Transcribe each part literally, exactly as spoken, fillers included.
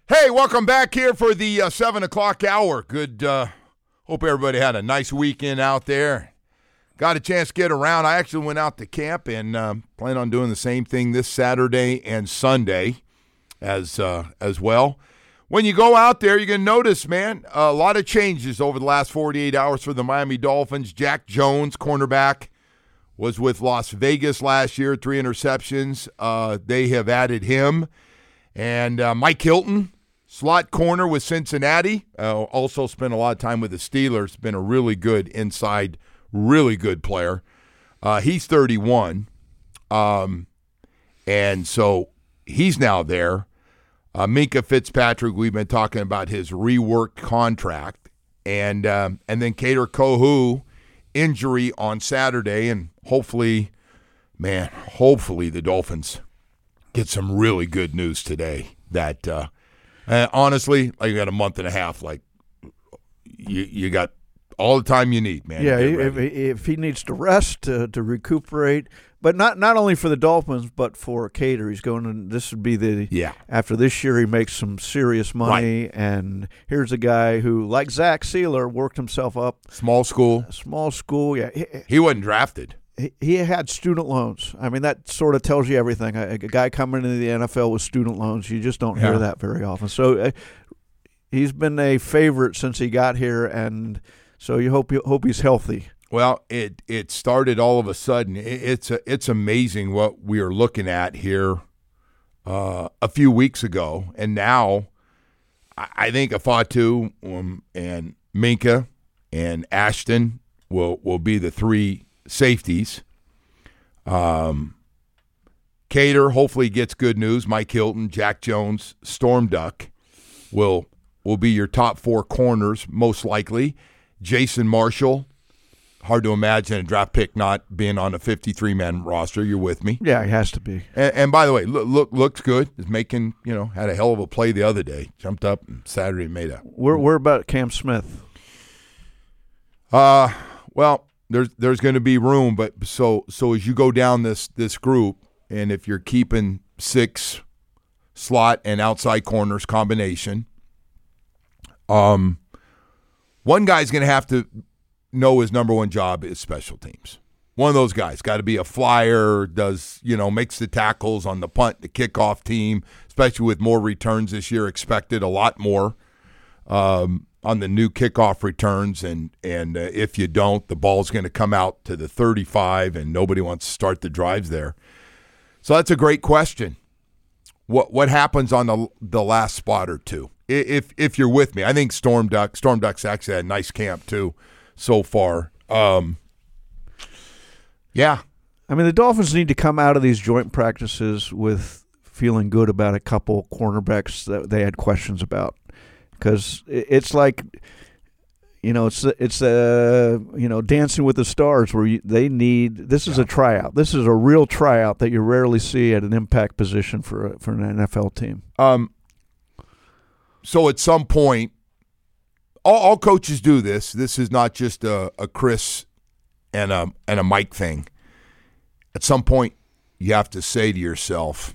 Hey, welcome back here for the uh, seven o'clock hour. Good, uh, hope everybody had a nice weekend out there. Got a chance to get around. I actually went out to camp and um, plan on doing the same thing this Saturday and Sunday as uh, as well. When you go out there, you're going to notice, man, a lot of changes over the last forty-eight hours for the Miami Dolphins. Jack Jones, cornerback, was with Las Vegas last year, three interceptions. Uh, they have added him. And uh, Mike Hilton, slot corner with Cincinnati, uh, also spent a lot of time with the Steelers, been a really good inside, really good player. Uh, he's thirty-one, um, and so he's now there. Uh, Minkah Fitzpatrick, we've been talking about his reworked contract, and um, and then Kader Kohou, injury on Saturday, and hopefully, man, hopefully the Dolphins get some really good news today that uh, – Uh, honestly, like you got a month and a half. Like you, you got all the time you need, man. Yeah, if, if he needs to rest to, to recuperate, but not not only for the Dolphins, but for Kader. He's going. To, this would be the yeah. After this year, he makes some serious money, right. And here's a guy who, like Zach Sealer, worked himself up. Small school, small school. Yeah, he, he wasn't drafted. He, he had student loans. I mean, that sort of tells you everything. A, a guy coming into the N F L with student loans, you just don't yeah. hear that very often. So uh, he's been a favorite since he got here, and so you hope you hope he's healthy. Well, it it started all of a sudden. It, it's a, it's amazing what we are looking at here uh, a few weeks ago, and now I, I think Afatu um, and Minkah and Ashton will will be the three safeties. Um, Kader hopefully gets good news. Mike Hilton, Jack Jones, Storm Duck will will be your top four corners most likely. Jason Marshall, hard to imagine a draft pick not being on a fifty-three man roster. You're with me? Yeah, he has to be. And, and by the way, look, look looks good. Is making you know had a hell of a play the other day. Jumped up and Saturday made a. Where where about Cam Smith? Uh well. There's there's going to be room, but so so as you go down this this group, and if you're keeping six slot and outside corners combination, um, one guy's going to have to know his number one job is special teams. One of those guys got to be a flyer, does you know makes the tackles on the punt, the kickoff team, especially with more returns this year expected, a lot more. Um, on the new kickoff returns, and and uh, if you don't, the ball's going to come out to the thirty-five, and nobody wants to start the drives there. So that's a great question. What what happens on the the last spot or two? If if you're with me, I think Storm Duck Storm Duck's actually had a nice camp too so far. Um, yeah, I mean the Dolphins need to come out of these joint practices with feeling good about a couple cornerbacks that they had questions about. Because it's like, you know, it's it's uh, you know, Dancing with the Stars, where you, they need. This is yeah. a tryout. This is a real tryout that you rarely see at an impact position for a, for an N F L team. Um. So at some point, all, all coaches do this. This is not just a, a Chris and a and a Mike thing. At some point, you have to say to yourself,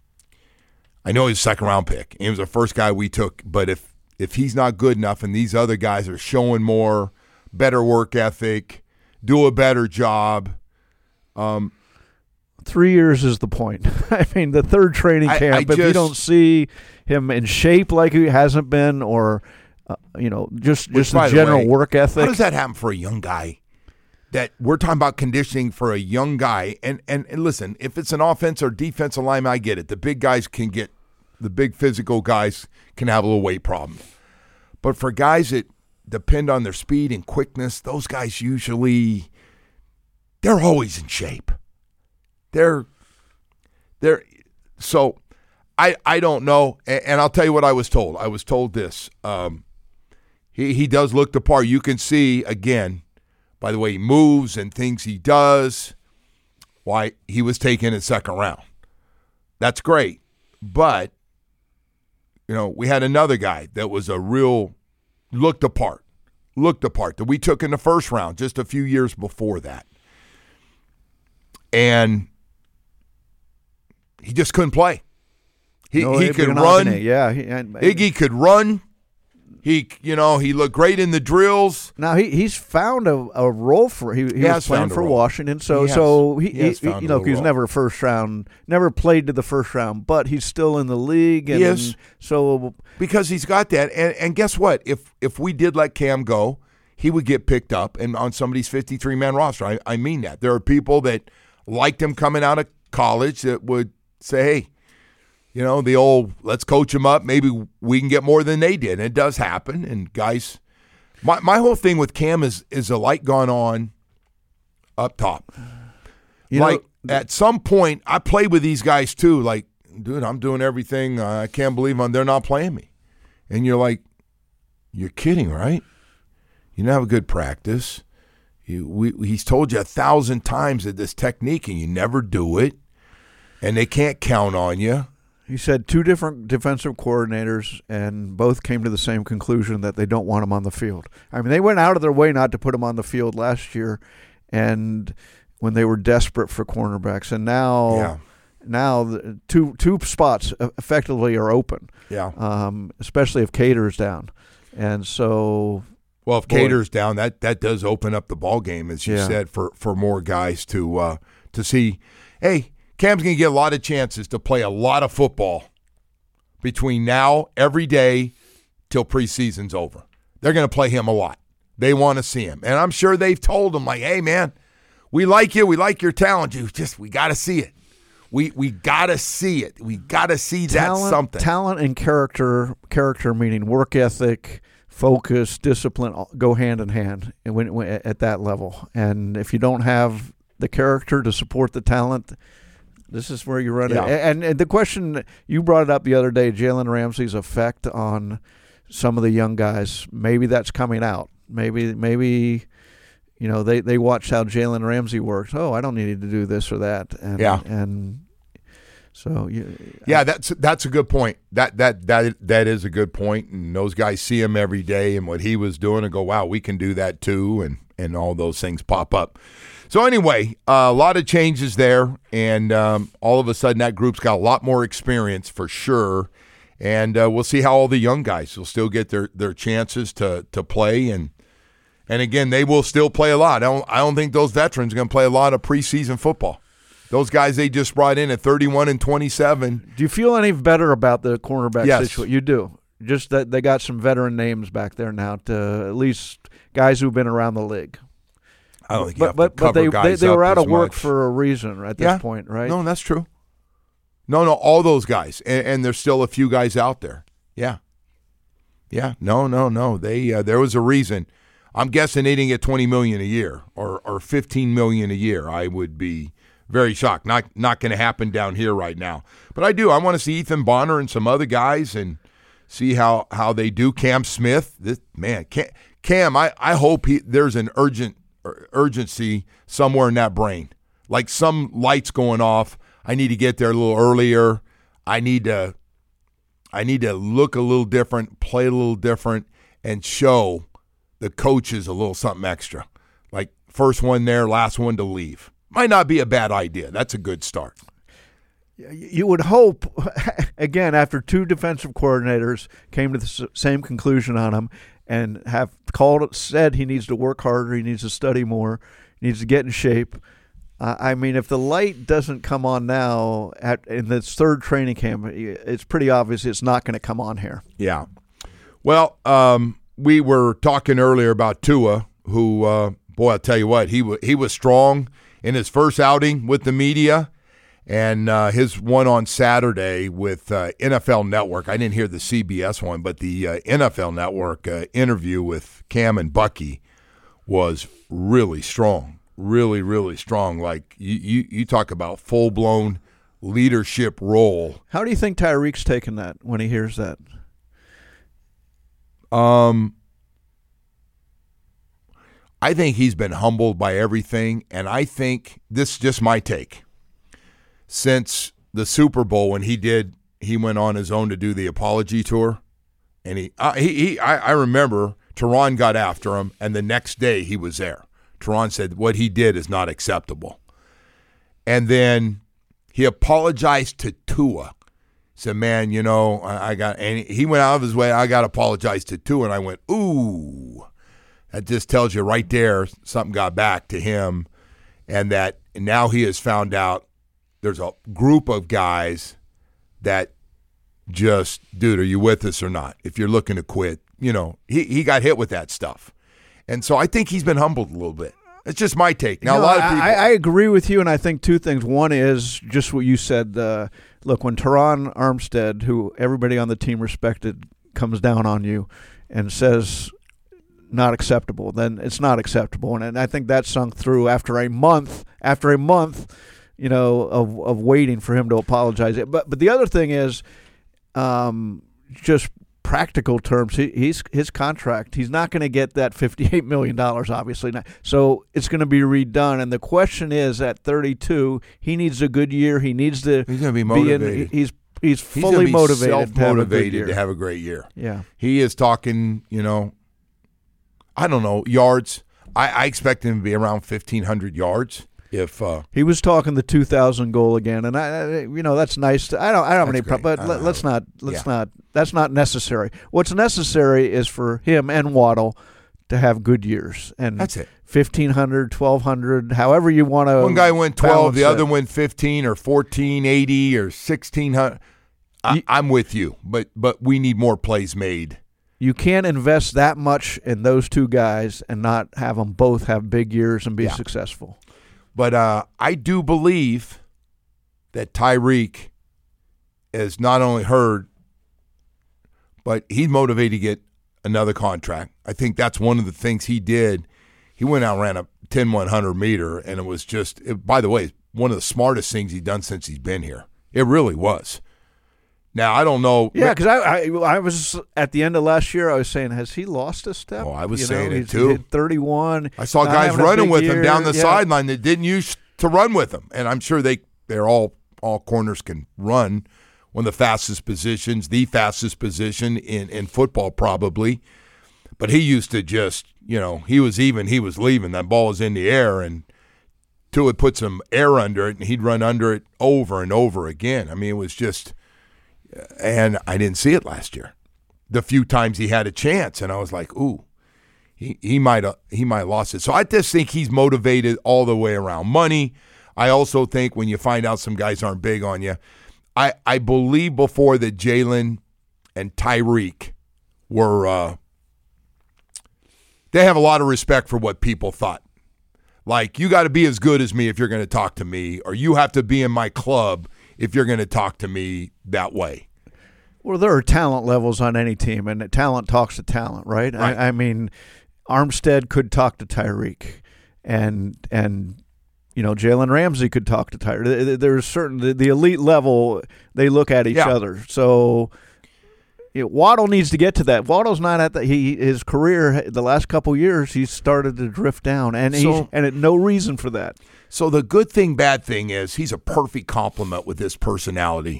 I know he's a second round pick. He was the first guy we took, but if If he's not good enough and these other guys are showing more, better work ethic, do a better job. Um, Three years is the point. I mean, the third training camp, I, I if just, you don't see him in shape like he hasn't been or, uh, you know, just, just the general way, work ethic. How does that happen for a young guy? That we're talking about conditioning for a young guy. And, and, and listen, if it's an offense or defensive lineman, I get it. The big guys can get The big physical guys can have a little weight problem. But for guys that depend on their speed and quickness, those guys usually, they're always in shape. They're, they're, so I I don't know. And, and I'll tell you what I was told. I was told this. Um, he, he does look the part. You can see, again, by the way he moves and things he does, why he was taken in second round. That's great. But, you know, we had another guy that was a real, looked apart, looked apart, that we took in the first round just a few years before that. And he just couldn't play. He No, he Iggy could Nagane, run. Yeah, he, and, Iggy could run. He, you know, he looked great in the drills. Now he he's found a, a role for he, he, He was has playing found a for role. Washington, so He has. so he, He has he- found you a know little he was role. never first round, never played to the first round, but he's still in the league. And He is. So Because he's got that. And and guess what? If if we did let Cam go, he would get picked up and on somebody's fifty-three man roster. I, I mean that. There are people that liked him coming out of college that would say, hey, you know, the old let's coach him up. Maybe we can get more than they did. And it does happen. And guys, my my whole thing with Cam is is a light gone on up top. you like know, at some point, I played with these guys too. Like, dude, I'm doing everything. Uh, I can't believe I'm, they're not playing me. And you're like, you're kidding, right? You didn't have a good practice. You, we, he's told you a thousand times that this technique, and you never do it. And they can't count on you. he said two different defensive coordinators, and both came to the same conclusion that they don't want him on the field. I mean, they went out of their way not to put him on the field last year, and when they were desperate for cornerbacks, and now. Yeah. Now, the two two spots effectively are open, Yeah. um, especially if Cater's down, and so Well, if Boy. Cater's down, that that does open up the ball game, as you Yeah. said, for, for more guys to uh, to see. Hey, Cam's going to get a lot of chances to play a lot of football between now, every day, till preseason's over. They're going to play him a lot. They want to see him. And I'm sure they've told him, like, hey, man, we like you. We like your talent. You just, we got to see it. We we got to see it. We got to see that talent, something. talent and character, character meaning work ethic, focus, discipline, all go hand in hand and when, when, at that level. And if you don't have the character to support the talent, this is where you run Yeah. it. And, and the question, you brought it up the other day, Jalen Ramsey's effect on some of the young guys, maybe that's coming out. Maybe, maybe you know, they, they watched how Jalen Ramsey works. Oh, I don't need to do this or that. And, Yeah. And so, you, Yeah, that's that's a good point. That that that that is a good point. And those guys see him every day and what he was doing and go, wow, we can do that too, and and all those things pop up. So anyway, uh, a lot of changes there, and um, all of a sudden that group's got a lot more experience for sure. And uh, we'll see how all the young guys will still get their, their chances to to play, and and again they will still play a lot. I don't I don't think those veterans are going to play a lot of preseason football. Those guys they just brought in at thirty-one and twenty-seven. Do you feel any better about the cornerback Yes. situation? You do. Just that they got some veteran names back there now, to at least guys who've been around the league. I don't think you But have to but, but cover they they, guys they were up out as of work much. for a reason at this Yeah. point, right? No, that's true. No, no, all those guys, and, and there's still a few guys out there. Yeah, yeah. No, no, no. They uh, there was a reason. I'm guessing they didn't get twenty million a year or or fifteen million a year. I would be very shocked. Not not going to happen down here right now. But I do. I want to see Ethan Bonner and some other guys and see how, how they do. Cam Smith, this man, Cam. Cam I, I hope he there's an urgent urgency somewhere in that brain, like some lights going off. I need to get there a little earlier. I need to. I need to look a little different, play a little different, and show the coaches a little something extra. Like first one there, last one to leave. Might not be a bad idea. That's a good start. You would hope, again, after two defensive coordinators came to the s- same conclusion on him and have called it, said he needs to work harder, he needs to study more, he needs to get in shape. Uh, I mean, if the light doesn't come on now at in this third training camp, it's pretty obvious it's not going to come on here. Yeah. Well, um, we were talking earlier about Tua, who, uh, boy, I'll tell you what, he w- he was strong in his first outing with the media, and uh, his one on Saturday with uh, N F L Network. I didn't hear the C B S one, but the uh, N F L Network uh, interview with Cam and Bucky was really strong. Really, really strong. Like you, you, you talk about full-blown leadership role. How do you think Tyreek's taking that when he hears that? Um, I think he's been humbled by everything, and I think this is just my take. Since the Super Bowl, when he did, he went on his own to do the apology tour, and he, uh, he, he I, I remember Teron got after him, and the next day he was there. Teron said what he did is not acceptable. And then he apologized to Tua. said, man, you know, I, I got, and he went out of his way, I got to apologize to two, and I went, ooh, that just tells you right there something got back to him, and that now he has found out there's a group of guys that just, dude, are you with us or not? If you're looking to quit, you know, he, he got hit with that stuff. And so I think he's been humbled a little bit. It's just my take. Now, no, a lot of people. I, I agree with you, and I think two things. One is just what you said. Uh, look, when Teron Armstead, who everybody on the team respected, comes down on you and says not acceptable, then it's not acceptable. And, and I think that sunk through after a month, after a month, you know, of, of waiting for him to apologize. But but the other thing is um, just practical terms, he, he's his contract, he's not going to get that fifty-eight million dollars, obviously not. So it's going to be redone. And the question is, at thirty-two, he needs a good year. He needs to He's going to be motivated. Be in, he's he's He's fully be motivated, self-motivated to have a good year. to have a great year. Yeah. He is talking, you know, I don't know, yards. I, I expect him to be around fifteen hundred yards. If uh, He was talking the two thousand goal again, and I, I you know, that's nice. To, I don't, I don't have any That's problem, great. but I let, don't let's know. not, let's Yeah. not. That's not necessary. What's necessary is for him and Waddle to have good years, and That's it. fifteen hundred, twelve hundred, however you want to. One guy went twelve, the balance other it. went fifteen or fourteen eighty or sixteen hundred. I, You- I'm with you, but but we need more plays made. You can't invest that much in those two guys and not have them both have big years and be Yeah. successful. But uh, I do believe that Tyreek is not only heard, but he's motivated to get another contract. I think that's one of the things he did. He went out and ran a ten one hundred meter, and it was just, it, by the way, one of the smartest things he's done since he's been here. It really was. Now, I don't know. Yeah, because I, I I was at the end of last year. I was saying, has he lost a step? Oh, I was You saying know, it he's too. hit thirty-one. I saw not guys having a running big with him year. down the Yeah. sideline that didn't used to run with him, and I'm sure they they're all all corners can run. One of the fastest positions, the fastest position in in football probably. But he used to just, you know, he was even, he was leaving. That ball was in the air, and Tua would put some air under it, and he'd run under it over and over again. I mean, it was just, and I didn't see it last year. The few times he had a chance, and I was like, ooh, he he might have he might have lost it. So I just think he's motivated all the way around. Money. I also think when you find out some guys aren't big on you, I I believe before that Jalen and Tyreek were. Uh, They have a lot of respect for what people thought. Like, you got to be as good as me if you're going to talk to me, or you have to be in my club if you're going to talk to me that way. Well, there are talent levels on any team, and talent talks to talent, right? Right. I, I mean, Armstead could talk to Tyreek, and and you know Jalen Ramsey could talk to Tyreek. There's certain the, the elite level they look at each Yeah. other. So. You know, Waddle needs to get to that. Waddle's not at the he his career the last couple years he's started to drift down, and So- he's and it, no reason for that. So the good thing, bad thing is he's a perfect complement with his personality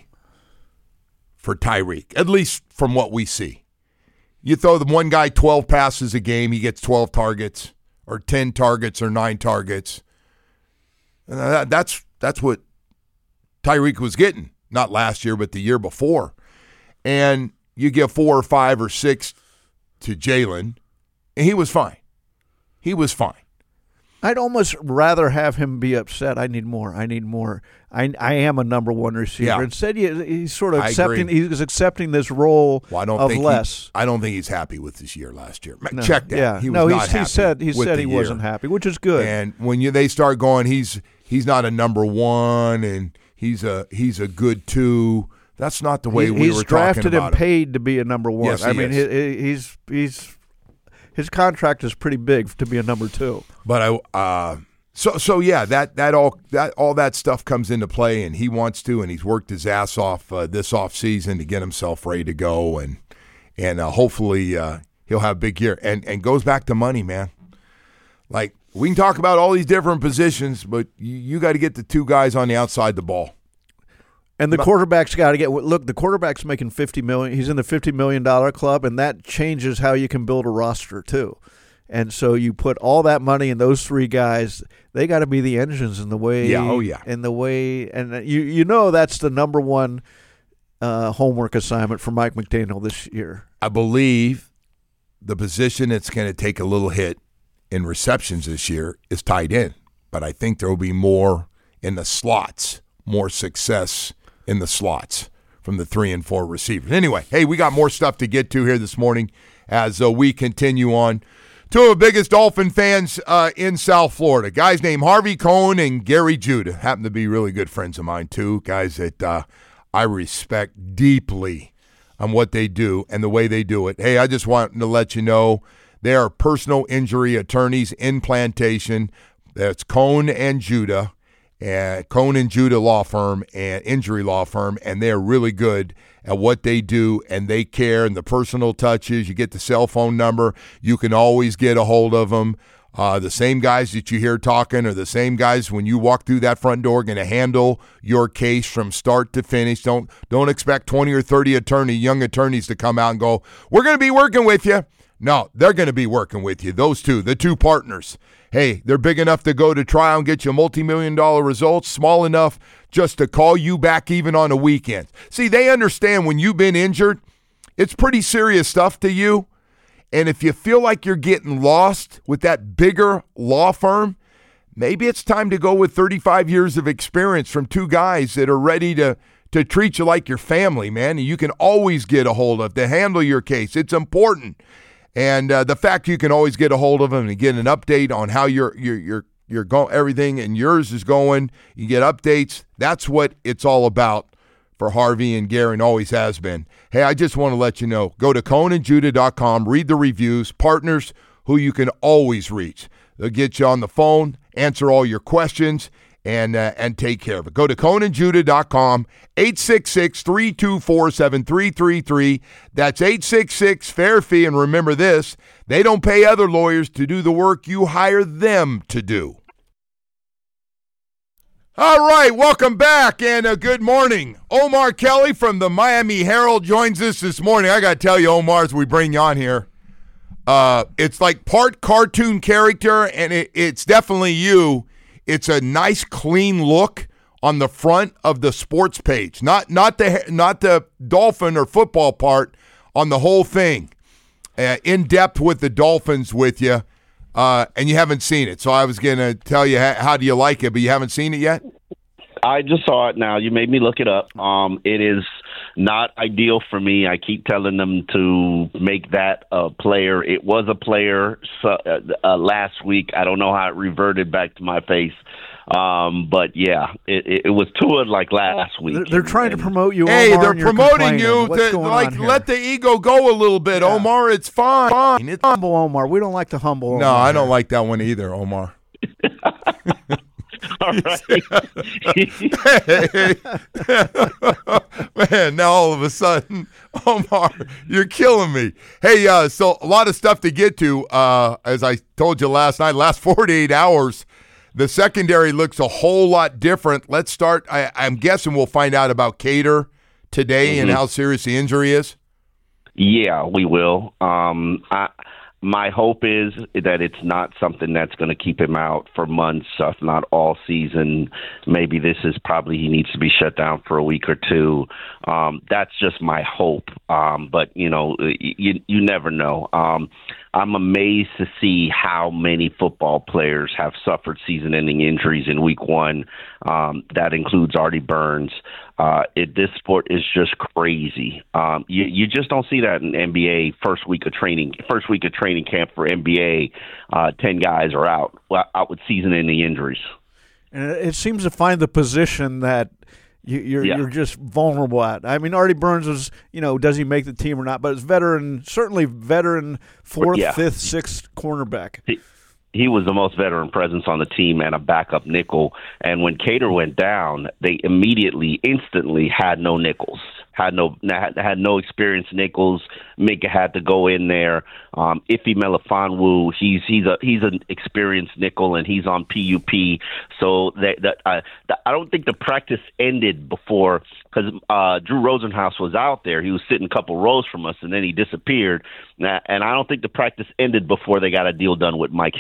for Tyreek, at least from what we see. You throw the one guy twelve passes a game, he gets twelve targets, or ten targets, or nine targets. And that- that's that's what Tyreek was getting, not last year, but the year before. And you give four or five or six to Jalen, and he was fine. He was fine. I'd almost rather have him be upset. I need more. I need more. I I am a number one receiver. Yeah. Instead, he, he's sort of I accepting. agree. He's accepting this role Well, I don't of think less. He, I don't think he's happy with this year last year. No. Check that. Yeah. He was no, not he's, he happy said he with said the he year. wasn't happy, which is good. And when you they start going, he's he's not a number one, and he's a he's a good two. That's not the way He- we he's were talking drafted about and him. paid to be a number one. Yes, I he mean, is. he, he- he's he's his contract is pretty big to be a number two. But I uh, so so yeah, that that all that all that stuff comes into play, and he wants to, and he's worked his ass off uh, this off season to get himself ready to go, and and uh, hopefully uh, he'll have a big year. And and goes back to money, man. Like, we can talk about all these different positions, but you, you got to get the two guys on the outside the ball. And the quarterback's got to get look. The quarterback's making fifty million. He's in the fifty million dollar club, and that changes how you can build a roster too. And so you put all that money in those three guys. They got to be the engines in the way. Yeah, oh, yeah. In the way, and you you know that's the number one uh, homework assignment for Mike McDaniel this year. I believe the position that's going to take a little hit in receptions this year is tight end, but I think there will be more in the slots, more success in the slots from the three and four receivers. Anyway, hey, we got more stuff to get to here this morning as uh, we continue on. Two of the biggest Dolphin fans uh, in South Florida, guys named Harvey Cohn and Gary Judah, happen to be really good friends of mine too, guys that uh, I respect deeply on what they do and the way they do it. Hey, I just want to let you know they are personal injury attorneys in Plantation. That's Cohn and Judah, and Cohn and Judah law firm and injury law firm, and they're really good at what they do, and they care, and the personal touches. You get the cell phone number. You can always get a hold of them. Uh, the same guys that you hear talking are the same guys when you walk through that front door going to handle your case from start to finish. Don't don't expect twenty or thirty attorney, young attorneys to come out and go, we're going to be working with you. No, they're going to be working with you. Those two, the two partners. Hey, they're big enough to go to trial and get you multi-million dollar results, small enough just to call you back even on a weekend. See, they understand when you've been injured, it's pretty serious stuff to you. And if you feel like you're getting lost with that bigger law firm, maybe it's time to go with thirty-five years of experience from two guys that are ready to, to treat you like your family, man. And you can always get a hold of to handle your case. It's important. And uh, the fact you can always get a hold of them and get an update on how your your your your go everything and yours is going, you get updates. That's what it's all about for Harvey and Gary, and always has been. Hey, I just want to let you know, go to cohn and judah dot com, read the reviews, partners who you can always reach. They'll get you on the phone, answer all your questions, and uh, and take care of it. Go to cohn and judah dot com, eight six six, three two four, seven three three three. That's eight six six, fair fee. And remember this, they don't pay other lawyers to do the work you hire them to do. All right, welcome back and uh, good morning. Omar Kelly from the Miami Herald joins us this morning. I got to tell you, Omar, as we bring you on here, uh, it's like part cartoon character, and it, it's definitely you. It's a nice, clean look on the front of the sports page, not not the not the Dolphin or football part, on the whole thing. Uh, in depth with the Dolphins with you, uh, and you haven't seen it. So I was going to tell you how, how do you like it, but you haven't seen it yet? I just saw it now. You made me look it up. Um, it is not ideal for me. I keep telling them to make that a player. It was a player so, uh, uh, last week. I don't know how it reverted back to my face. Um, but, yeah, it, it was Tua like last week. They're, they're trying and, to promote you, Hey, Omar, they're promoting you. What's to, going like, on here? let the ego go a little bit, yeah. Omar. It's fine. fine. It's humble Omar. We don't like to humble Omar. No, I don't like that one either, Omar. All right. Man, now all of a sudden, Omar, you're killing me. Hey, uh, so a lot of stuff to get to. Uh, as I told you last night, last forty-eight hours, the secondary looks a whole lot different. Let's start. I, I'm guessing we'll find out about Cater today mm-hmm. and how serious the injury is. Yeah, we will. Um, I. My hope is that it's not something that's going to keep him out for months, if not all season. Maybe this is probably he needs to be shut down for a week or two. Um, that's just my hope. Um, but, you know, you, you never know. Um, I'm amazed to see how many football players have suffered season-ending injuries in week one. Um, that includes Artie Burns. Uh, it, this sport is just crazy. Um, you, you just don't see that in N B A first week of training. First week of training camp for N B A, uh, ten guys are out out with season-ending injuries. And it seems to find the position that you, you're yeah. you're just vulnerable at. I mean, Artie Burns was, you know, does he make the team or not? But it's veteran, certainly veteran fourth, yeah. fifth, sixth cornerback. He, He was the most veteran presence on the team and a backup nickel. And when Cater went down, they immediately, instantly had no nickels, had no had no experienced nickels. Mika had to go in there. Um, Ife Melifonwu, he's he's a he's an experienced nickel and he's on P U P. So that that uh, I don't think the practice ended before because uh, Drew Rosenhaus was out there. He was sitting a couple rows from us and then he disappeared. And I don't think the practice ended before they got a deal done with Mike Hilt.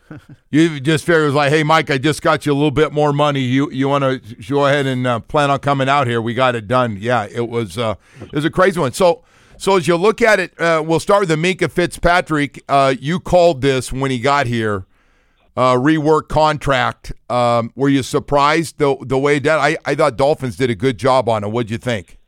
You just figured it was like, hey, Mike, I just got you a little bit more money. You you want to go ahead and uh, plan on coming out here? We got it done. Yeah, it was uh, it was a crazy one. So so as you look at it, uh, we'll start with the Minkah Fitzpatrick. Uh, you called this when he got here, uh, rework contract. Um, were you surprised the the way that I I thought Dolphins did a good job on it? What'd you think?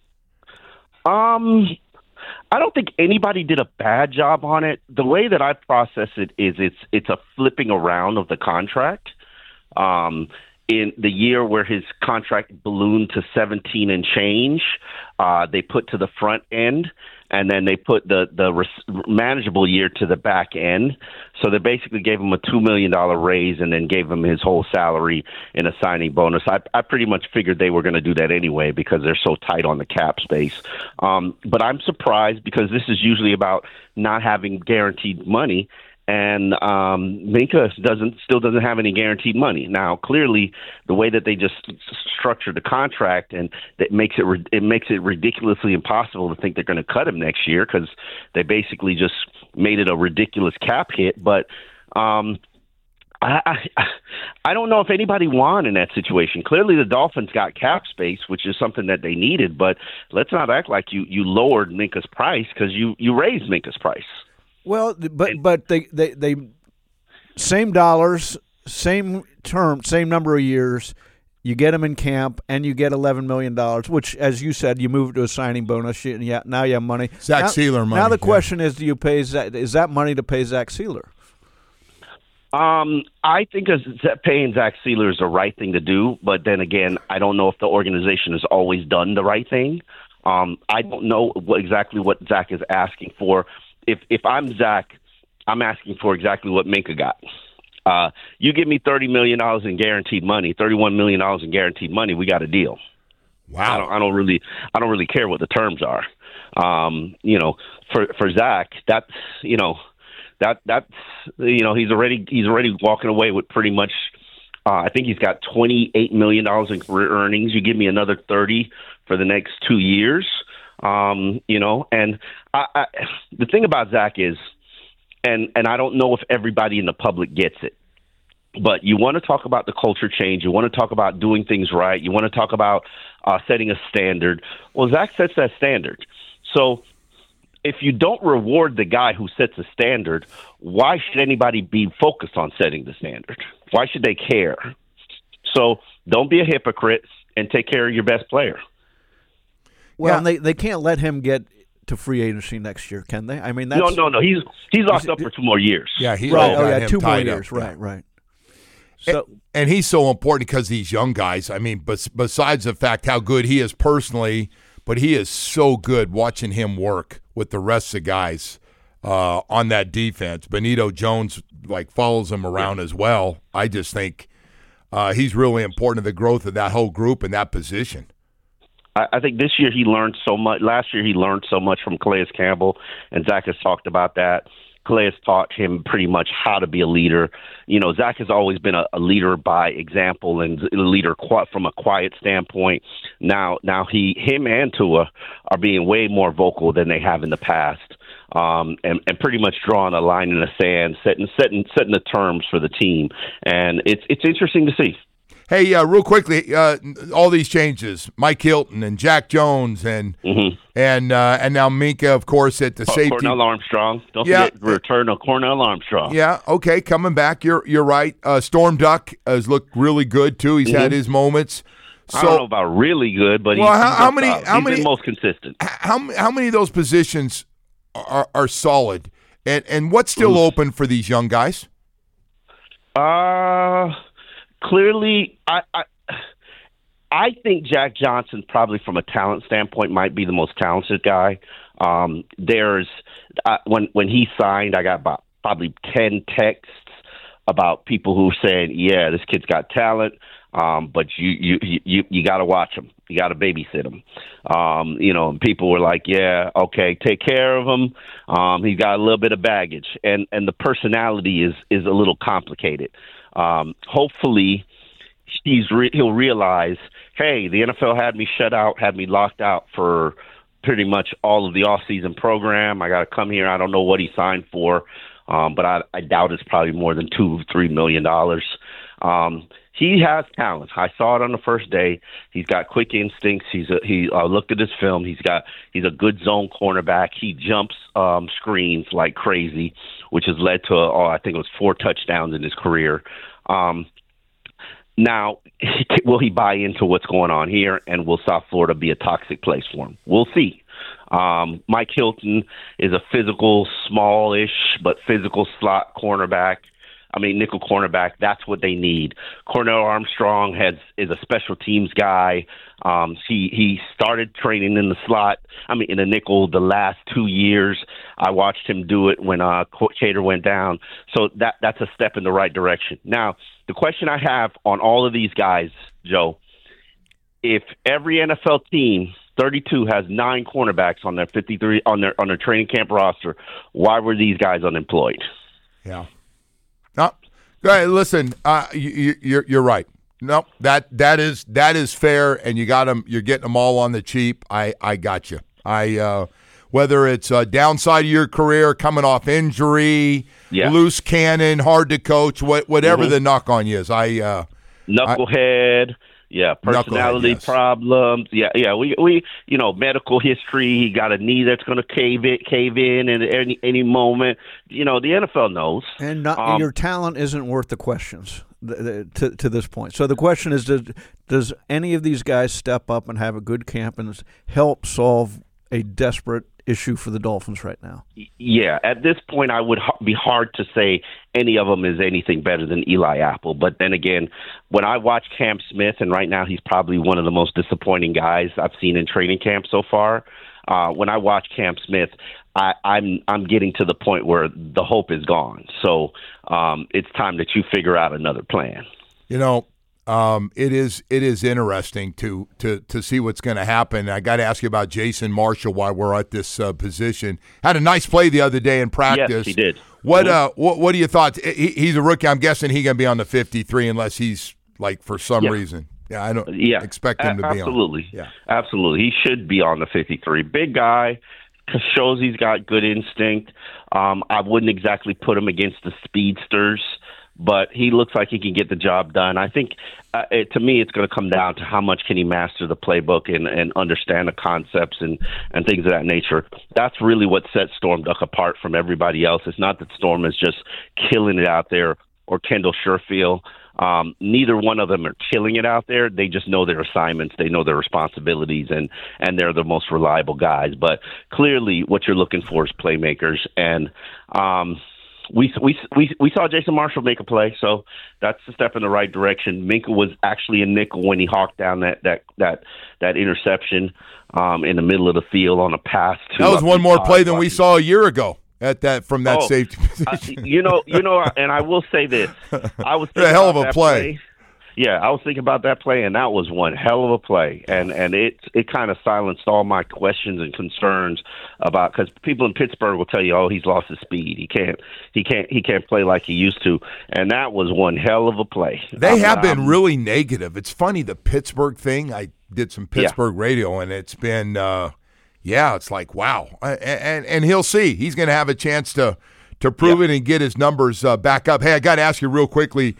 Um. I don't think anybody did a bad job on it. The way that I process it is it's it's a flipping around of the contract. Um, in the year where his contract ballooned to seventeen and change, uh, they put to the front end, and then they put the, the res- manageable year to the back end. So they basically gave him a two million dollars raise and then gave him his whole salary in a signing bonus. I, I pretty much figured they were going to do that anyway because they're so tight on the cap space. Um, but I'm surprised because this is usually about not having guaranteed money. And um, Minkah doesn't still doesn't have any guaranteed money. Now, clearly, the way that they just structured the contract and that makes it it makes it ridiculously impossible to think they're going to cut him next year because they basically just made it a ridiculous cap hit. But um, I, I I don't know if anybody won in that situation. Clearly, the Dolphins got cap space, which is something that they needed. But let's not act like you you lowered Minkah's price because you you raised Minkah's price. Well, but but they, they, they same dollars, same term, same number of years. You get them in camp, and you get eleven million dollars, which, as you said, you move to a signing bonus. You, yeah, now you have money. Zach now, Sealer money. Now the yeah. question is, do you pay Zach, is that money to pay Zach Sealer? Um, I think as paying Zach Sealer is the right thing to do, but then again, I don't know if the organization has always done the right thing. Um, I don't know what, exactly what Zach is asking for. If if I'm Zach, I'm asking for exactly what Minkah got. Uh, you give me thirty million dollars in guaranteed money, thirty-one million dollars in guaranteed money, we got a deal. Wow. I don't, I don't really, I don't really care what the terms are. Um, you know, for for Zach, that's you know, that that's you know, he's already he's already walking away with pretty much. Uh, I think he's got twenty-eight million dollars in career earnings. You give me another thirty for the next two years. Um, you know, and I, I, the thing about Zach is, and and I don't know if everybody in the public gets it, but you want to talk about the culture change. You want to talk about doing things right. You want to talk about uh, setting a standard. Well, Zach sets that standard. So if you don't reward the guy who sets a standard, why should anybody be focused on setting the standard? Why should they care? So don't be a hypocrite and take care of your best player. Well, Yeah. and they, they can't let him get to free agency next year, can they? I mean, that's No, no, no. He's he's locked up for two more years. Yeah, he right. got Oh, yeah, him two more tied years. up. Right, right. So, and, and he's so important because these young guys. I mean, bes- besides the fact how good he is personally, but he is so good watching him work with the rest of the guys uh, on that defense. Benito Jones like follows him around as well. I just think uh, he's really important to the growth of that whole group and that position. I think this year he learned so much. Last year he learned so much from Calais Campbell, and Zach has talked about that. Calais taught him pretty much how to be a leader. You know, Zach has always been a, a leader by example and a leader qu- from a quiet standpoint. Now, now he, him and Tua are being way more vocal than they have in the past, um, and, and pretty much drawing a line in the sand, setting, setting, setting the terms for the team. And it's it's interesting to see. Hey, uh, real quickly, uh, all these changes: Mike Hilton and Jack Jones, and Mm-hmm. and uh, and now Minkah, of course, at the safety. Cornell Armstrong. Don't Yeah. forget return of Cornell Armstrong. Yeah, okay, coming back. You're you're right. Uh, Storm Duck has looked really good too. He's had his moments. So, I don't know about really good, but Well, he's, how- he's how been many- solid. how He's many- been most consistent. how how many of those positions are are solid, and and what's still Oof. open for these young guys? Uh, clearly, I, I I think Jack Johnson, probably from a talent standpoint, might be the most talented guy. Um, there's uh, when when he signed, I got about probably ten texts about people who said, "Yeah, this kid's got talent, um, but you you you you got to watch him. You got to babysit him." Um, you know, and people were like, "Yeah, okay, take care of him. Um, he's got a little bit of baggage, and and the personality is is a little complicated." Um, hopefully, he's re- he'll realize, hey, the N F L had me shut out, had me locked out for pretty much all of the off-season program. I got to come here. I don't know what he signed for. um, but I, I doubt it's probably more than two, three million dollars. Um, he has talent. I saw it on the first day. He's got quick instincts. He's a, he uh, looked at his film. He's got he's a good zone cornerback. He jumps um, screens like crazy, which has led to oh, I think it was four touchdowns in his career. Um, now, will he buy into what's going on here, and will South Florida be a toxic place for him? We'll see. Um, Mike Hilton is a physical, smallish but physical slot cornerback. I mean, nickel cornerback, that's what they need. Cornell Armstrong has is a special teams guy. Um, he he started training in the slot, I mean, in the nickel the last two years. I watched him do it when uh, Cater went down. So that that's a step in the right direction. Now, the question I have on all of these guys, Joe, if every N F L team, thirty-two, has nine cornerbacks on their fifty-three on their on their training camp roster, why were these guys unemployed? Yeah. No, hey, listen, uh, you, you're you're right. No, that that is that is fair, and you got them. You're getting them all on the cheap. I, I got you. I uh, whether it's a downside of your career, coming off injury, yeah. loose cannon, hard to coach, what, whatever mm-hmm. the knock on you is. I uh, knucklehead. I, Yeah, personality yes. problems. Yeah, yeah. We, we, you know, medical history. He got a knee that's going to cave it, cave in, at any any moment. You know, the N F L knows. And not, um, your talent isn't worth the questions to to this point. So the question is, does does any of these guys step up and have a good camp and help solve a desperate issue for the Dolphins right now? Yeah, at this point, I would be hard to say any of them is anything better than Eli Apple. But then again, when I watch Cam Smith, and right now he's probably one of the most disappointing guys I've seen in training camp so far. Uh, when I watch Cam Smith, I, I'm I'm getting to the point where the hope is gone. So um, it's time that you figure out another plan. You know, Um, it is it is interesting to to to see what's going to happen. I got to ask you about Jason Marshall while we're at this uh, position. Had a nice play the other day in practice. Yes, he did. What uh what what are your thoughts? He, he's a rookie. I'm guessing he's going to be on the fifty-three unless he's like for some yeah. reason. Yeah, I don't yeah. expect him to a- be absolutely. on. Yeah, absolutely. He should be on the fifty-three. Big guy. Shows he's got good instinct. Um, I wouldn't exactly put him against the speedsters, but he looks like he can get the job done. I think, uh, it, to me, it's going to come down to how much can he master the playbook and, and understand the concepts and, and things of that nature. That's really what sets Storm Duck apart from everybody else. It's not that Storm is just killing it out there or Kendall Sherfield. Um, neither one of them are killing it out there. They just know their assignments. They know their responsibilities, and, and they're the most reliable guys. But clearly what you're looking for is playmakers. And um, we, we, we, we saw Jason Marshall make a play, so that's a step in the right direction. Minkah was actually a nickel when he hawked down that, that, that, that interception um, in the middle of the field on a pass. To that was one more play than we saw a year ago. At that from that oh, safety position, uh, you know, you know, and I will say this: I was thinking a hell of about a play. play. Yeah, I was thinking about that play, and that was one hell of a play, and and it it kind of silenced all my questions and concerns about, because people in Pittsburgh will tell you, oh, he's lost his speed, he can't, he can't, he can't play like he used to, and that was one hell of a play. They I'm, have been I'm, really negative. It's funny, the Pittsburgh thing. I did some Pittsburgh yeah. radio, and it's been. Uh, Yeah, it's like, wow. And and, and he'll see. He's going to have a chance to, to prove yep. it and get his numbers uh, back up. Hey, I got to ask you real quickly.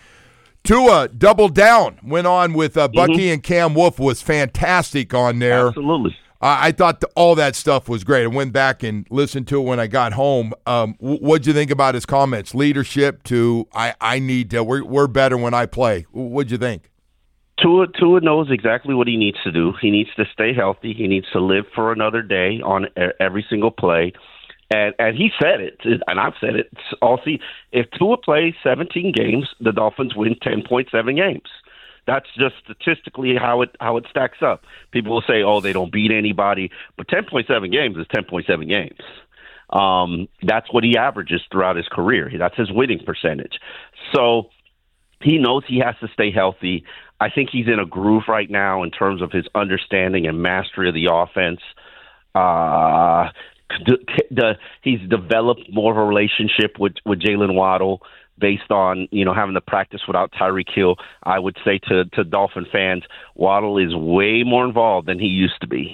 Tua doubled down, went on with uh, Bucky mm-hmm. and Cam Wolf, was fantastic on there. Absolutely. Uh, I thought the, all that stuff was great. I went back and listened to it when I got home. Um, w- what'd you think about his comments? Leadership to, I, I need to, we're, we're better when I play. What'd you think? Tua, Tua knows exactly what he needs to do. He needs to stay healthy. He needs to live for another day on every single play. And and he said it, and I've said it all season. If Tua plays seventeen games, the Dolphins win ten point seven games. That's just statistically how it how it stacks up. People will say, oh, they don't beat anybody. But ten point seven games is ten point seven games. Um, that's what he averages throughout his career. That's his winning percentage. So he knows he has to stay healthy. I think he's in a groove right now in terms of his understanding and mastery of the offense. Uh, the, the, he's developed more of a relationship with, with Jalen Waddle based on, you know, having to practice without Tyreek Hill. I would say to, to Dolphin fans, Waddle is way more involved than he used to be.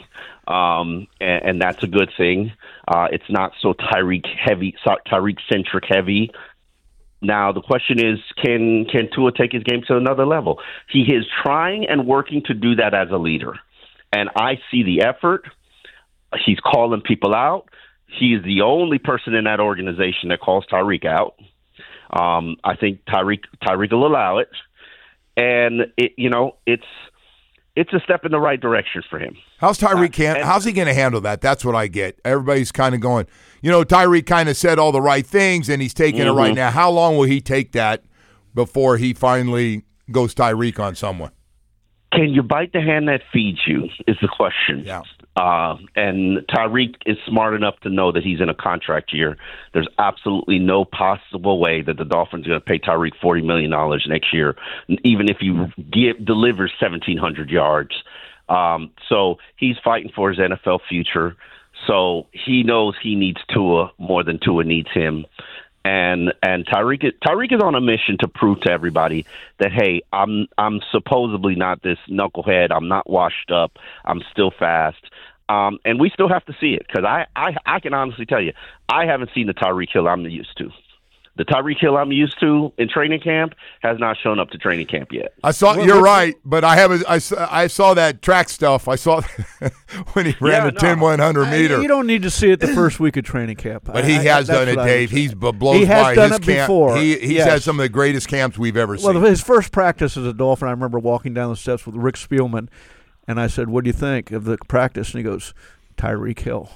um, and, and that's a good thing. Uh, it's not so Tyreek heavy, Tyreek centric heavy. Now the question is, can can Tua take his game to another level? He is trying and working to do that as a leader, and I see the effort. He's calling people out. He's the only person in that organization that calls Tyreek out. Um, I think Tyreek Tyreek will allow it, and it, you know, it's it's a step in the right direction for him. How's Tyreek? Can how's he going to handle that? That's what I get. Everybody's kind of going, you know, Tyreek kind of said all the right things, and he's taking mm-hmm. it right now. How long will he take that before he finally goes Tyreek on someone? Can you bite the hand that feeds you is the question. Yeah. Uh, and Tyreek is smart enough to know that he's in a contract year. There's absolutely no possible way that the Dolphins are going to pay Tyreek forty million dollars next year, even if he give, delivers seventeen hundred yards. Um, so he's fighting for his N F L future. So he knows he needs Tua more than Tua needs him. And and Tyreek Tyreek is on a mission to prove to everybody that, hey, I'm I'm supposedly not this knucklehead. I'm not washed up. I'm still fast. Um, and we still have to see it, because I, I, I can honestly tell you, I haven't seen the Tyreek Hill I'm used to. The Tyreek Hill I'm used to in training camp has not shown up to training camp yet. I saw Well, you're what- right, but I have a, I, saw- I saw that track stuff. I saw when he ran Yeah, the ten no. one hundred meter. You don't need to see it the first week of training camp. But I- he I- has that's done it, what I would Dave. say. He's b- blows He has by done his it camp. before. He, he's Yes. had some of the greatest camps we've ever seen. Well, his first practice as a Dolphin, I remember walking down the steps with Rick Spielman, and I said, "What do you think of the practice?" And he goes, "Tyreek Hill."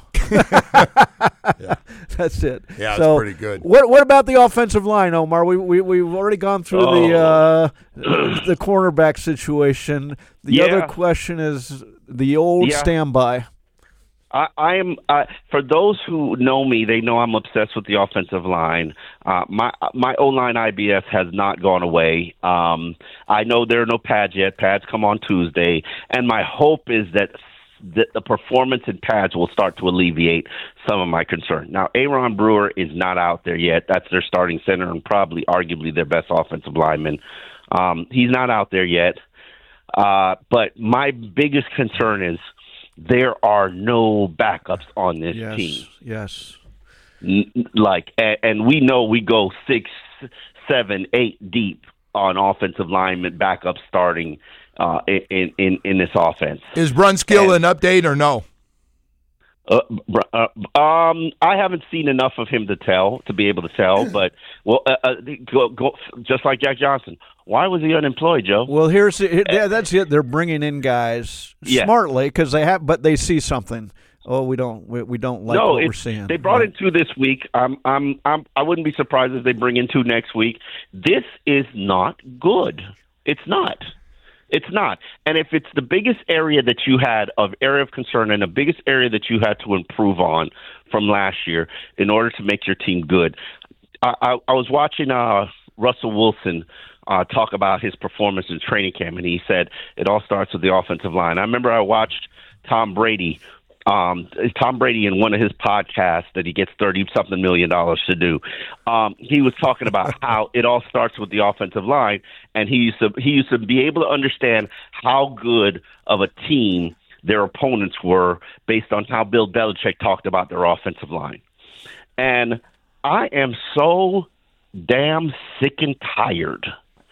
Yeah. That's it. Yeah, so, it's pretty good. What What about the offensive line, Omar? We we we've already gone through Oh. the uh, the cornerback situation. The Yeah. other question is the old Yeah. standby. I, I am uh, for those who know me, they know I'm obsessed with the offensive line. Uh, my my O line I B S has not gone away. Um, I know there are no pads yet. Pads come on Tuesday, and my hope is that that the performance in pads will start to alleviate some of my concern. Now, Aaron Brewer is not out there yet. That's their starting center and probably arguably their best offensive lineman. Um, he's not out there yet. Uh, but my biggest concern is there are no backups on this Yes, team. yes. N- Like, and, and we know we go six, seven, eight deep on offensive linemen backups starting uh, in, in in this offense. Is Brunskill And- an update or no? Uh, br- uh, um, I haven't seen enough of him to tell to be able to tell. But well, uh, uh, go, go, just like Jack Johnson, why was he unemployed, Joe? Well, here's the, here- yeah, that's it. They're bringing in guys Yeah. smartly because they have, but they see something. Oh, we don't, we, we don't like no, what it- we're seeing. they brought Right. in two this week. I'm, I'm, I'm, I wouldn't be surprised if they bring in two next week. This is not good. It's not. It's not. And if it's the biggest area that you had of area of concern and the biggest area that you had to improve on from last year in order to make your team good, I, I, I was watching uh, Russell Wilson uh, talk about his performance in training camp, and he said it all starts with the offensive line. I remember I watched Tom Brady Um, Tom Brady in one of his podcasts that he gets thirty something million dollars to do. Um, he was talking about how it all starts with the offensive line, and he used to he used to be able to understand how good of a team their opponents were based on how Bill Belichick talked about their offensive line. And I am so damn sick and tired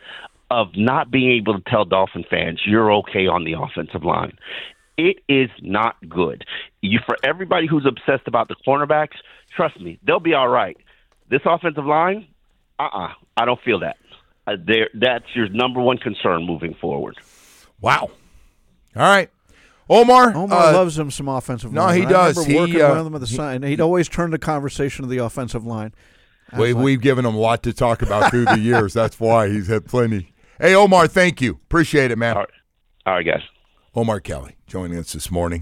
of not being able to tell Dolphin fans you're okay on the offensive line. It is not good. You, for everybody who's obsessed about the cornerbacks, trust me, they'll be all right. This offensive line, uh-uh, I don't feel that. Uh, there, that's your number one concern moving forward. Wow. All right. Omar. Omar uh, loves him some offensive no, line. he I does. remember He, working uh, with him at the sign. He'd always turn the conversation to the offensive line. I we, was like, we've given him a lot to talk about through the years. That's why he's had plenty. Hey, Omar, thank you. Appreciate it, man. All right, all right guys. Omar Kelly joining us this morning.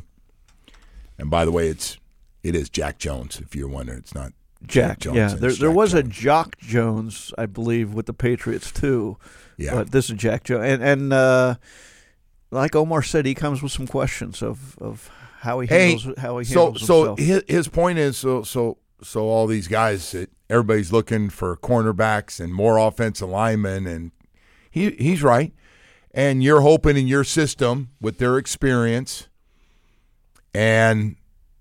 And by the way, it's it is Jack Jones, if you're wondering. It's not Jack, Jack, Jones. yeah, it's there there Jack was a Jones. Jock Jones, I believe, with the Patriots too. Yeah. But this is Jack Jones, and and uh, like Omar said, he comes with some questions of, of how he Hey, handles how he so handles so himself. his, his point is so so so all these guys that everybody's looking for cornerbacks and more offensive linemen, and he he's right. And you're hoping in your system with their experience And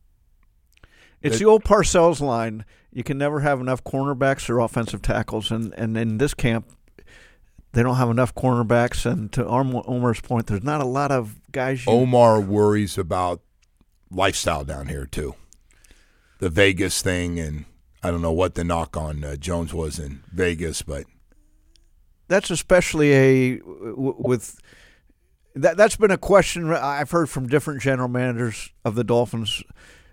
it's it, the old Parcells line. You can never have enough cornerbacks or offensive tackles. And, and in this camp, they don't have enough cornerbacks. And to Omar's point, there's not a lot of guys. You, Omar worries about lifestyle down here, too. The Vegas thing, and I don't know what the knock on uh, Jones was in Vegas, but that's especially a with that. That's been a question I've heard from different general managers of the Dolphins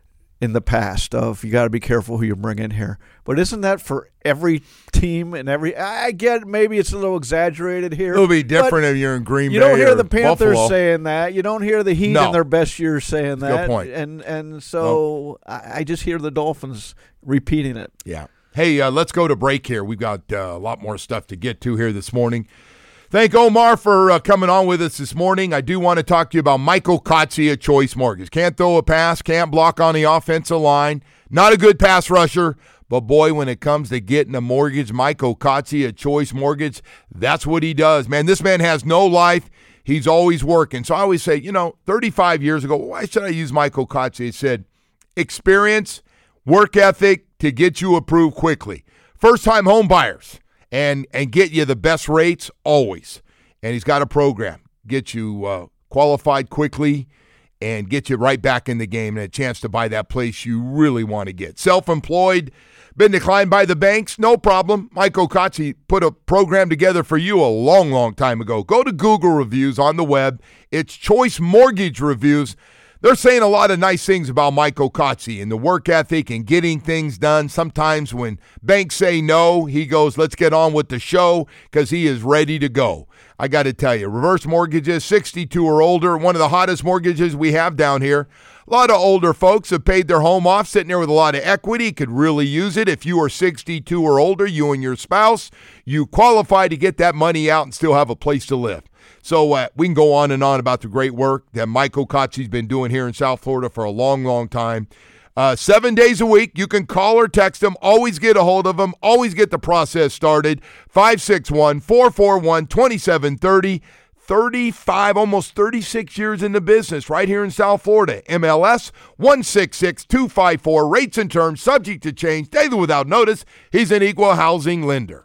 in the past. Of you got to be careful who you bring in here. But isn't that for every team and every? I get maybe it's a little exaggerated here. It'll be different if you're in Green Bay. You don't hear or the Panthers Buffalo. saying that. You don't hear the Heat No. in their best years saying That's a that. good point. And and so no. I, I just hear the Dolphins repeating it. Yeah. Hey, uh, let's go to break here. We've got uh, a lot more stuff to get to here this morning. Thank Omar for uh, coming on with us this morning. I do want to talk to you about Michael Kotze at Choice Mortgage. Can't throw a pass, can't block on the offensive line. Not a good pass rusher, but boy, when it comes to getting a mortgage, Michael Kotze at Choice Mortgage, that's what he does. Man, this man has no life. He's always working. So I always say, you know, thirty-five years ago, why should I use Michael Kotze? He said, experience, work ethic to get you approved quickly. First-time home buyers and, and get you the best rates always. And he's got a program. Get you uh, qualified quickly and get you right back in the game and a chance to buy that place you really want to get. Self-employed, been declined by the banks? No problem. Michael Kotze put a program together for you a long, long time ago. Go to Google Reviews on the web. It's Choice Mortgage Reviews. They're saying a lot of nice things about Michael Kotze and the work ethic and getting things done. Sometimes when banks say no, he goes, let's get on with the show because he is ready to go. I got to tell you, reverse mortgages, sixty-two or older, one of the hottest mortgages we have down here. A lot of older folks have paid their home off, sitting there with a lot of equity, could really use it. If you are sixty-two or older, you and your spouse, you qualify to get that money out and still have a place to live. So uh, we can go on and on about the great work that Michael Kotze's been doing here in South Florida for a long, long time. Uh, seven days a week, you can call or text him. Always get a hold of him. Always get the process started. five six one, four four one, two seven three zero. thirty-five, almost thirty-six years in the business right here in South Florida. M L S one six six two five four. Rates and terms subject to change. Daily without notice. He's an equal housing lender.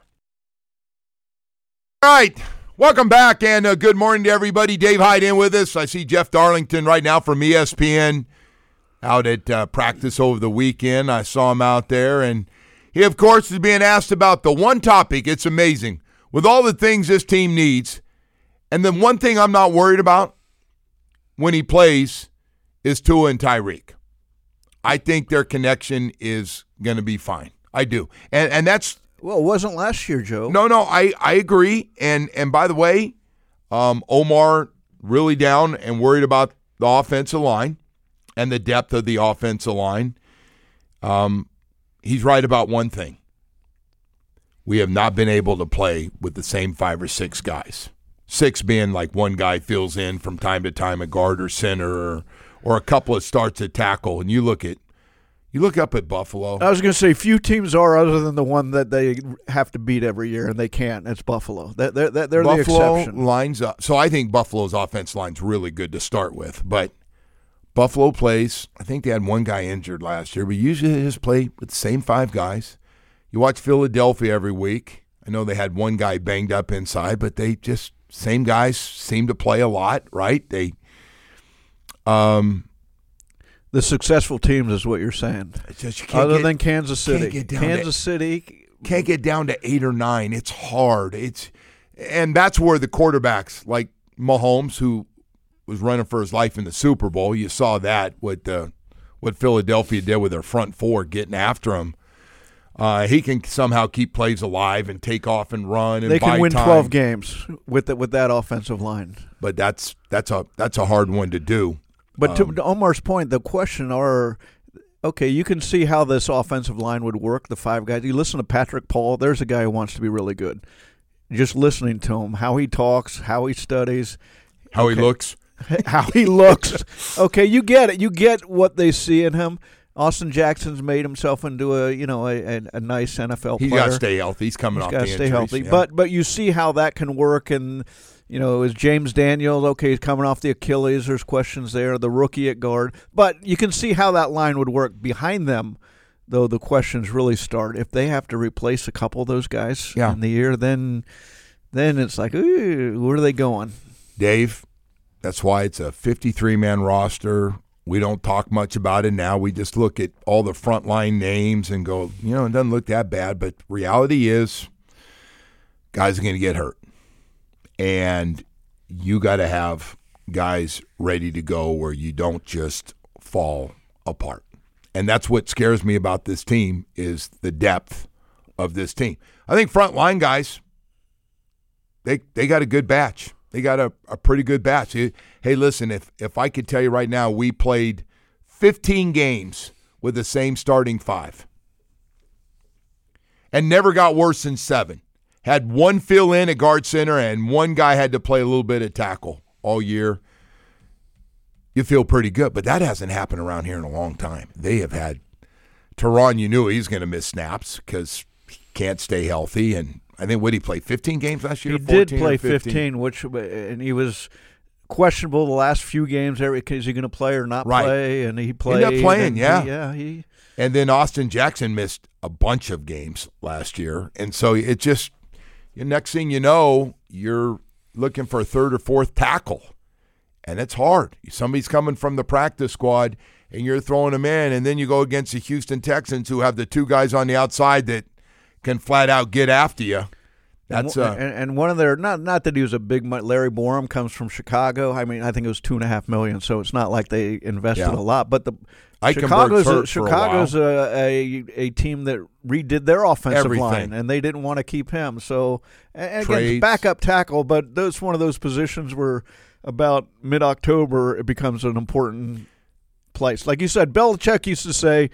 All right. Welcome back, and uh, good morning to everybody. Dave Hyde in with us. I see Jeff Darlington right now from E S P N out at uh, practice over the weekend. I saw him out there, and he, of course, is being asked about the one topic. It's amazing. With all the things this team needs, and the one thing I'm not worried about when he plays is Tua and Tyreek. I think their connection is going to be fine. I do. And and that's – Well, it wasn't last year, Joe. No, no, I, I agree. And and by the way, um, Omar really down and worried about the offensive line and the depth of the offensive line. Um, he's right about one thing. We have not been able to play with the same five or six guys. Six being like one guy fills in from time to time at guard or center, or, or a couple of starts at tackle. And you look at You look up at Buffalo. I was going to say few teams are other than the one that they have to beat every year, and they can't. It's Buffalo. They're, they're, they're Buffalo the exception. lines up. So I think Buffalo's offense line's really good to start with. But Buffalo plays, I think they had one guy injured last year, but usually they just play with the same five guys. You watch Philadelphia every week. I know they had one guy banged up inside, but they just, same guys seem to play a lot, right? They, um, The successful teams is what you're saying. just, you can't Other get, than Kansas City. can't get down Kansas to, City. Can't get down to eight or nine. It's hard. It's And that's where the quarterbacks, like Mahomes, who was running for his life in the Super Bowl, you saw that, what, uh, what Philadelphia did with their front four, getting after him. Uh, he can somehow keep plays alive and take off and run and They can buy win time. twelve games with the, with that offensive line. But that's that's a that's a hard one to do. But Um, to Omar's point, the question are, okay, you can see how this offensive line would work, the five guys. You listen to Patrick Paul, there's a guy who wants to be really good. Just listening to him, how he talks, how he studies. How okay. he looks. How he looks. Okay, you get it. You get what they see in him. Austin Jackson's made himself into a you know a, a, a nice N F L He's player. got to stay healthy. He's coming He's off got the to stay injuries, healthy. yeah. But but you see how that can work, and You know, it was James Daniels. Okay, he's coming off the Achilles. There's questions there. The rookie at guard. But you can see how that line would work. Behind them, though, the questions really start. If they have to replace a couple of those guys yeah. in the year, then then it's like, ooh, where are they going? Dave, that's why it's a fifty-three man roster. We don't talk much about it now. We just look at all the frontline names and go, you know, it doesn't look that bad. But reality is guys are going to get hurt. And you got to have guys ready to go where you don't just fall apart. And that's what scares me about this team is the depth of this team. I think frontline guys, they they got a good batch. They got a, a pretty good batch. Hey, listen, if, if I could tell you right now, we played fifteen games with the same starting five and never got worse than seven. Had one fill in at guard center and one guy had to play a little bit of tackle all year. You feel pretty good, but that hasn't happened around here in a long time. They have had Teron, you knew he's going to miss snaps because he can't stay healthy. And I think, what did he play, fifteen games last year? He did play fifteen, which and he was questionable the last few games. Is he going to play or not right. play? And he played. He ended up playing, yeah. He, yeah, he. And then Austin Jackson missed a bunch of games last year. And so it just, the next thing you know, you're looking for a third or fourth tackle. And it's hard. Somebody's coming from the practice squad, and you're throwing them in, and then you go against the Houston Texans who have the two guys on the outside that can flat out get after you. That's uh, and, and one of their not not that he was a big Larry Borum comes from Chicago. I mean, I think it was two and a half million, so it's not like they invested yeah. a lot. But the Chicago's Chicago's a, Chicago's a, a a team that redid their offensive Everything. line, and they didn't want to keep him. So and again, Trades. backup tackle, but that's one of those positions where about mid-October it becomes an important place. Like you said, Belichick used to say,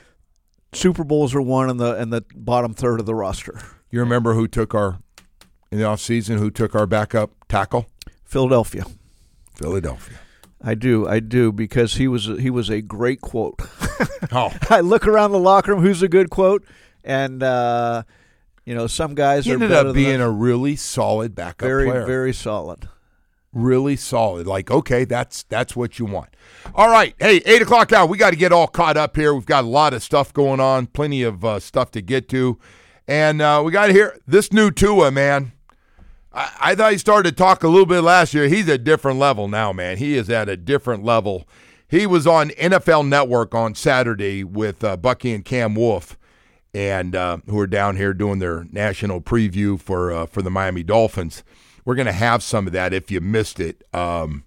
Super Bowls are won in the in the bottom third of the roster. You remember who took our in the offseason, who took our backup tackle? Philadelphia. Philadelphia. I do, I do, because he was he was a great quote. Oh, I look around the locker room, who's a good quote, and uh, you know some guys he are ended better up being than a really solid backup very player. very solid. Really solid. Like, okay, that's that's what you want. All right. Hey, eight o'clock hour. We got to get all caught up here. We've got a lot of stuff going on, plenty of uh, stuff to get to. And uh, we got to hear this new Tua, man. I, I thought he started to talk a little bit last year. He's a different level now, man. He is at a different level. He was on N F L Network on Saturday with uh, Bucky and Cam Wolf, and uh, who are down here doing their national preview for uh, for the Miami Dolphins. We're going to have some of that if you missed it, um,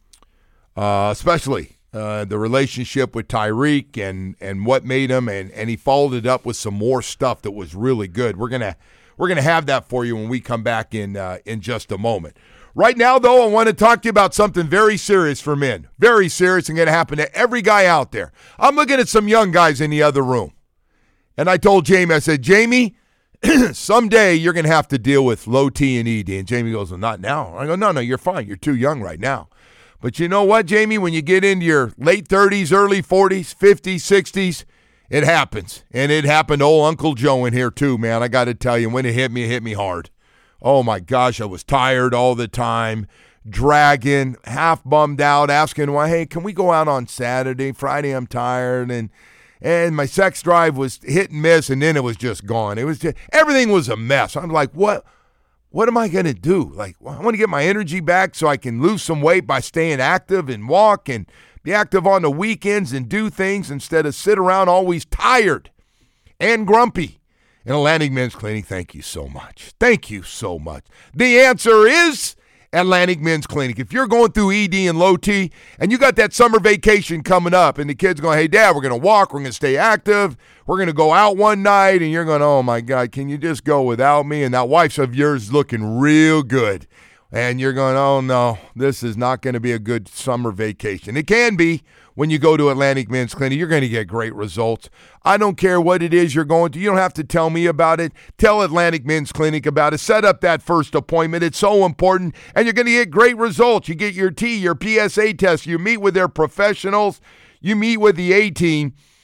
uh, especially uh, the relationship with Tyreek and, and what made him, and, and he followed it up with some more stuff that was really good. We're gonna we're gonna have that for you when we come back in uh, in just a moment. Right now, though, I want to talk to you about something very serious for men, very serious, and going to happen to every guy out there. I'm looking at some young guys in the other room, and I told Jamie, I said, Jamie, someday you're going to have to deal with low T and E D. And Jamie goes, well, not now. I go, no, no, you're fine. You're too young right now. But you know what, Jamie? When you get into your late thirties, early forties, fifties, sixties, it happens. And it happened to old Uncle Joe in here too, man. I got to tell you, when it hit me, it hit me hard. Oh, my gosh, I was tired all the time, dragging, half bummed out, asking, well, hey, can we go out on Saturday? Friday, I'm tired. And And my sex drive was hit and miss, and then it was just gone. It was just, everything was a mess. I'm like, what what am I going to do? Like, well, I want to get my energy back so I can lose some weight by staying active and walk and be active on the weekends and do things instead of sit around always tired and grumpy. And Atlantic Men's Clinic, thank you so much. Thank you so much. The answer is Atlantic Men's Clinic. If you're going through E D and low T and you got that summer vacation coming up and the kid's going, hey, Dad, we're going to walk, we're going to stay active, we're going to go out one night, and you're going, oh, my God, can you just go without me? And that wife of yours is looking real good. And you're going, oh, no, this is not going to be a good summer vacation. It can be when you go to Atlantic Men's Clinic. You're going to get great results. I don't care what it is you're going to. You don't have to tell me about it. Tell Atlantic Men's Clinic about it. Set up that first appointment. It's so important. And you're going to get great results. You get your T, your P S A test. You meet with their professionals. You meet with the A-team.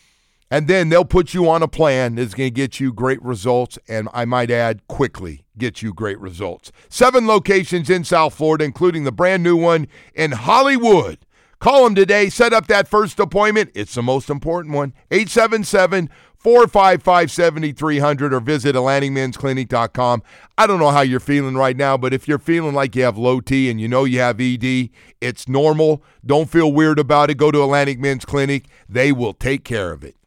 And then they'll put you on a plan that's going to get you great results, and I might add, quickly get you great results. Seven locations in South Florida, including the brand new one in Hollywood. Call them today. Set up that first appointment. It's the most important one. eight seven seven, four five five, seven three zero zero or visit Atlantic Men's Clinic dot com. I don't know how you're feeling right now, but if you're feeling like you have low T and you know you have E D, it's normal. Don't feel weird about it. Go to Atlantic Men's Clinic. They will take care of it.